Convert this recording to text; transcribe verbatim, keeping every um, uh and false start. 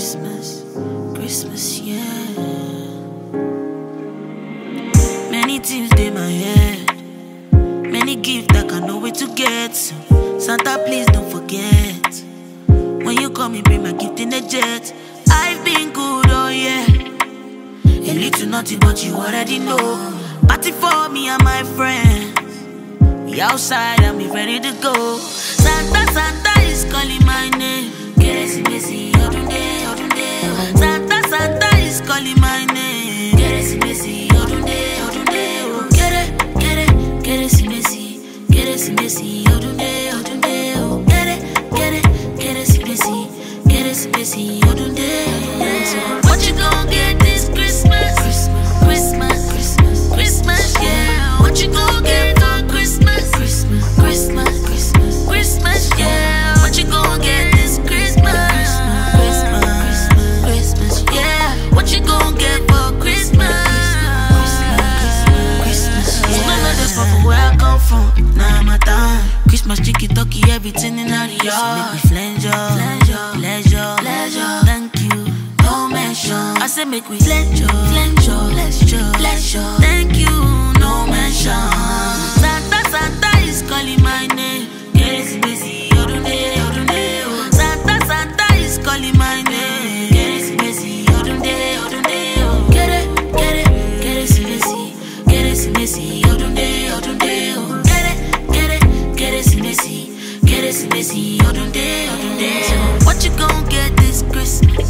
Christmas, Christmas, yeah. Many things in my head, many gifts I can't know where to get. So Santa, please don't forget. When you call me, bring my gift in a jet. I've been good, oh yeah. A little naughty, but you already know. Party for me and my friends. We outside and we ready to go. Santa, Santa is calling my name. Keresi Messi, Odunde, Odunde. Santa, Santa is calling my name. Keresi Messi, Odunde, Odunde. Kere, Kere, Keresi Messi, Keresi Messi, Odunde, Odunde. Kere, Kere, Keresi Messi, Keresi Messi, Odunde, Odunde. What you gon' get this Christmas? Christmas, Christmas, Christmas, Christmas, yeah. What you gon' get for Christmas? Christmas, Christmas, Christmas, Christmas, yeah. What you gon' get this Christmas? Christmas, Christmas, Christmas, yeah. What you gon' get for Christmas? Christmas, Christmas, yeah. None of this for where I come from. Now my time. Christmas chicken, turkey, everything in the yard. Make me flange up, pleasure, pleasure. Thank you, no mention. I say make we flange up, pleasure, pleasure. Thank you, no mention. Santa, Santa is calling my name. Keresi Messi, Odunde, Odunde. Santa, Santa is calling my name. Keresi Messi, Odunde, Odunde. Kere, Kere, Keresi Messi, Keresi Messi, Odunde, Odunde. Kere, Kere, Keresi Messi, Keresi Messi, Odunde, Odunde. What you gon' get this Christmas?